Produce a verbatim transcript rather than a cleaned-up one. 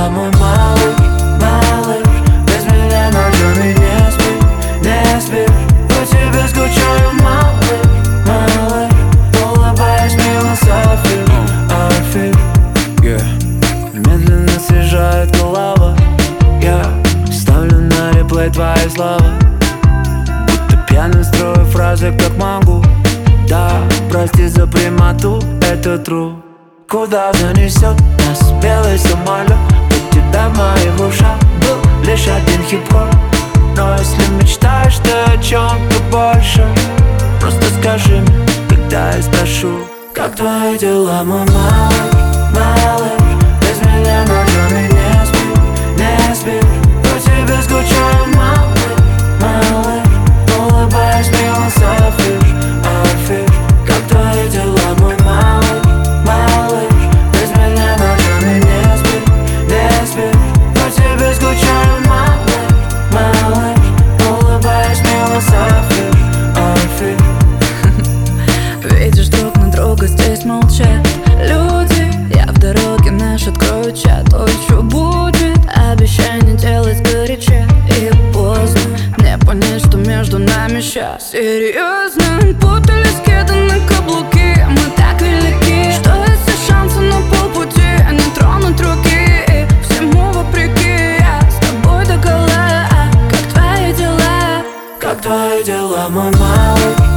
дела, мой малыш, малыш? Без меня ночами не спишь, не спишь. По тебе скучаю, малыш, малыш. Улыбаясь, мило софишь, афиш. Yeah. Медленно съезжает голова. Я ставлю на реплей твои слова, будто пьяный строю фразы, как могу. Да, прости за прямоту, это true. Куда занесет нас белый самолет? У тебя в моих ушах был лишь один хип-хоп. Но если мечтаешь ты о чем-то больше, просто скажи мне, когда я спрошу. Как твои дела, мой малыш, малыш? Без меня ночами не спишь, не спишь. По тебе скучаю, малыш, малыш. Улыбаясь, мило софишь, афиш. Как твои дела, мой малыш, малыш? Без меня ночами не спишь, не спишь. По тебе скучаю, малыш, малыш. Улыбаясь, мило софишь, афиш. Видишь, друг на друга здесь молчат люди. Я в дороге, наш открою чат. Ой, что будет? Обещай не делать горяча. И поздно мне понять, что между нами сейчас серьезно. Путались кеды на каблуки. Мы так велики, что если шансы на полпути, не тронуть руки. И всему вопреки я с тобой догола. Как твои дела? Как твои дела, мой малыш?